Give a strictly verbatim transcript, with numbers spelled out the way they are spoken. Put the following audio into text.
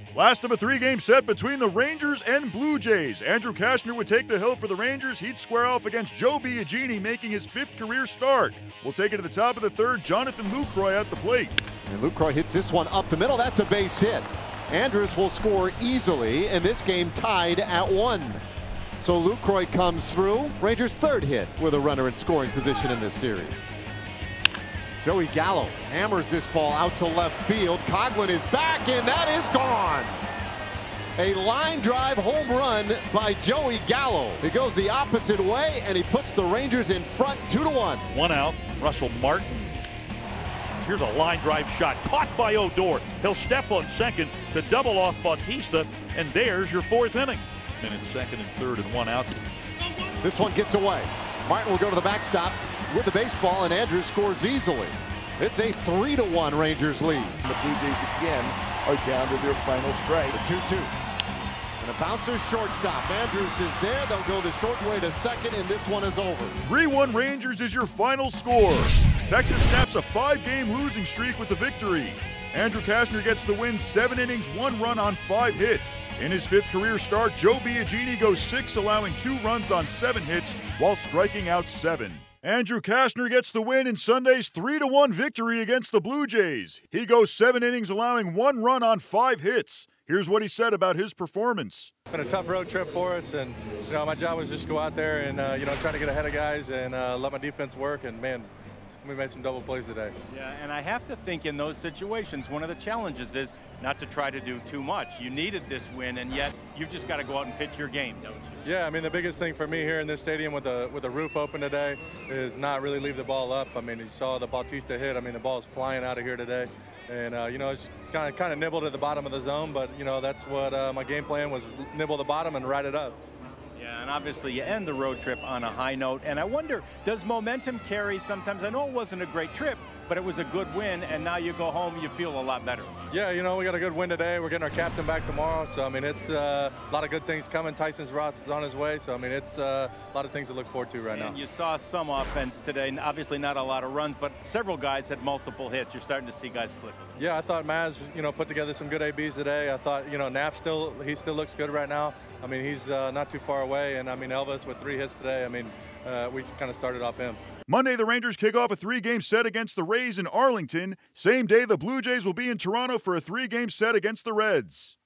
Last of a three-game set between the Rangers and Blue Jays. Andrew Kashner would take the hill for the Rangers. He'd square off against Joe Biagini, making his fifth career start. We'll take it to the top of the third. Jonathan Lucroy at the plate. And Lucroy hits this one up the middle. That's a base hit. Andrus will score easily, and this game tied at one. So Lucroy comes through. Rangers' third hit with a runner in scoring position in this series. Joey Gallo hammers this ball out to left field. Coghlan is back, and that is gone. A line drive home run by Joey Gallo. He goes the opposite way, and he puts the Rangers in front two to one. One out, Russell Martin. Here's a line drive shot caught by Odor. He'll step on second to double off Bautista, and there's your fourth inning. Minutes second and third and one out. This one gets away. Martin will go to the backstop with the baseball, and Andrus scores easily. It's a three to one Rangers lead. The Blue Jays again are down to their final strike. The two two. And a bouncer shortstop. Andrus is there. They'll go the short way to second, and this one is over. three one Rangers is your final score. Texas snaps a five-game losing streak with the victory. Andrew Kashner gets the win, seven innings, one run on five hits. In his fifth career start, Joe Biagini goes six, allowing two runs on seven hits while striking out seven. Andrew Kashner gets the win in Sunday's three to one victory against the Blue Jays. He goes seven innings, allowing one run on five hits. Here's what he said about his performance. It's been a tough road trip for us, and you know my job was just to go out there and uh, you know try to get ahead of guys and uh, let my defense work. And man, we made some double plays today. Yeah, and I have to think in those situations, one of the challenges is not to try to do too much. You needed this win, and yet you've just got to go out and pitch your game, don't you? Yeah, I mean the biggest thing for me here in this stadium with the with the roof open today is not really leave the ball up. I mean, you saw the Bautista hit. I mean, the ball is flying out of here today. And, uh, you know, it's kind of kind of nibbled at the bottom of the zone, but, you know, that's what uh, my game plan was, nibble the bottom and ride it up. Yeah, and obviously you end the road trip on a high note. And I wonder, does momentum carry sometimes? I know it wasn't a great trip, but it was a good win, and now you go home, you feel a lot better. Yeah, you know, we got a good win today. We're getting our captain back tomorrow. So, I mean, it's uh, a lot of good things coming. Tyson's Ross is on his way. So, I mean, it's uh, a lot of things to look forward to right and now. And you saw some offense today, and obviously not a lot of runs, but several guys had multiple hits. You're starting to see guys click. Yeah, I thought Maz, you know, put together some good A Bs today. I thought, you know, Knapp still, he still looks good right now. I mean, he's uh, not too far away. And, I mean, Elvis with three hits today, I mean, uh, we kind of started off him. Monday, the Rangers kick off a three-game set against the Rays in Arlington. Same day, the Blue Jays will be in Toronto for a three-game set against the Reds.